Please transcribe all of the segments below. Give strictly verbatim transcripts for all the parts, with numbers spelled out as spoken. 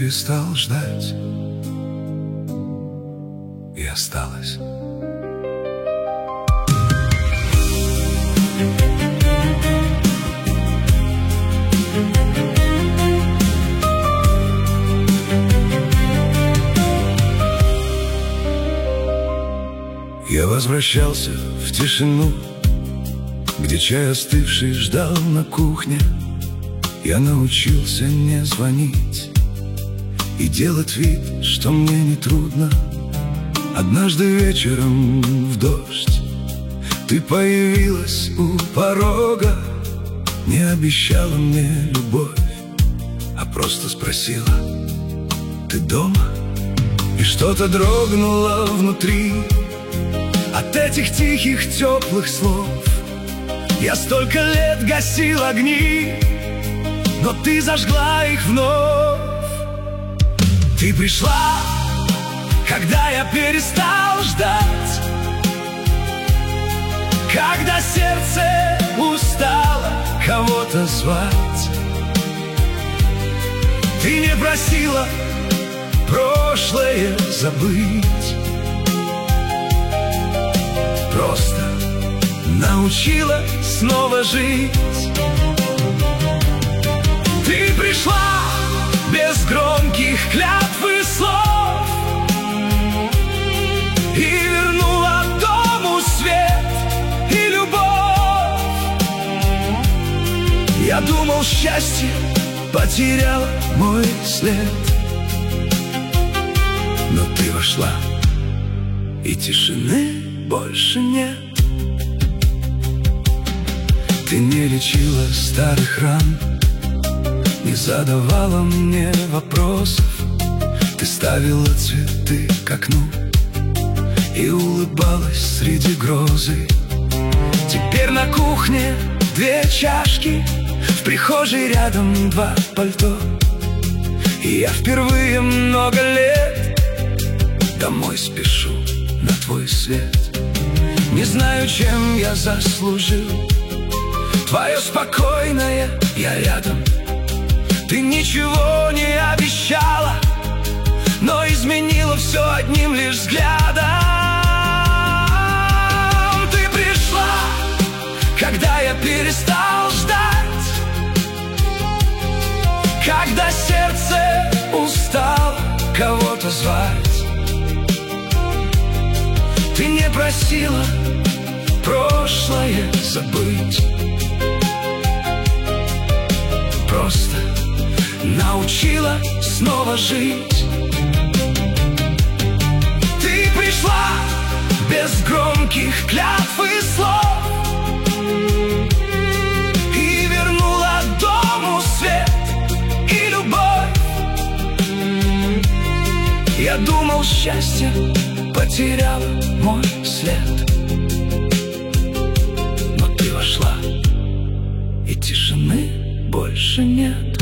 перестал ждать, и осталось. Я возвращался в тишину, где чай остывший ждал на кухне. Я научился не звонить и делать вид, что мне не трудно. Однажды вечером в дождь ты появилась у порога, не обещала мне любовь, а просто спросила: ты дома? И что-то дрогнуло внутри от этих тихих, теплых слов. Я столько лет гасил огни, но ты зажгла их вновь. Ты пришла, когда я перестал ждать, когда сердце устало кого-то звать. Ты не просила прошлое забыть, просто научила снова жить. Ты пришла без громких клятв и слов и вернула дому свет и любовь. Я думал, счастье потеряло мой след, но ты вошла, и тишины больше нет. Ты не лечила старых ран, не задавала мне вопросов. Ты ставила цветы к окну и улыбалась среди грозы. Теперь на кухне две чашки, в прихожей рядом два пальто. И я впервые много лет домой спешу на твой свет. Не знаю, чем я заслужил твое спокойное «я рядом». Ты ничего не обещала, но изменила все одним лишь взглядом. Ты пришла, когда я перестал ждать, когда сердце устало кого-то звать. Ты не просила прошлое забыть, просто научила снова жить. Ты пришла без громких клятв и слов и вернула дому свет и любовь. Я думал, счастье потеряло мой след, но ты вошла, и тишины больше нет.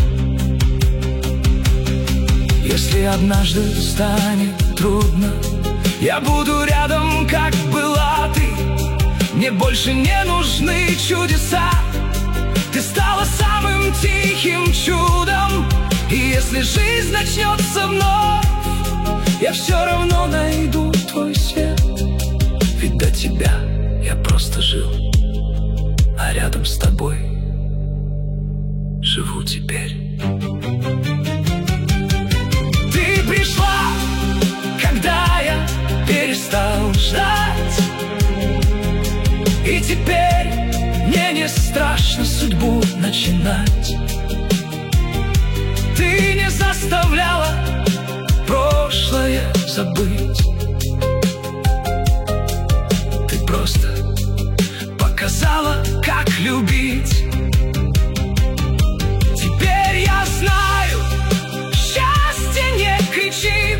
Если однажды станет трудно, я буду рядом, как была ты. Мне больше не нужны чудеса, ты стала самым тихим чудом. И если жизнь начнется вновь, я все равно найду твой свет. Ведь до тебя я просто жил, а рядом с тобой живу теперь. Ты пришла, когда я перестал ждать, и теперь мне не страшно судьбу начинать. Ты не заставляла прошлое забыть, ты просто показала, как любить. Теперь я знаю, счастье не кричит,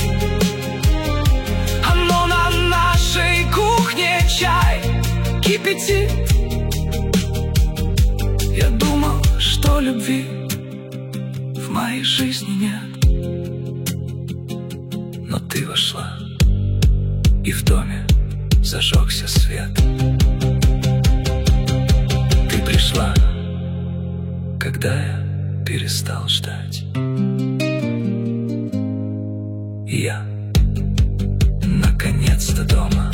оно на нашей кухне чай кипятит. Я думал, что любви в моей жизни нет, но ты вошла, и в доме зажегся свет. Ты пришла, когда я перестал ждать. Я наконец-то дома.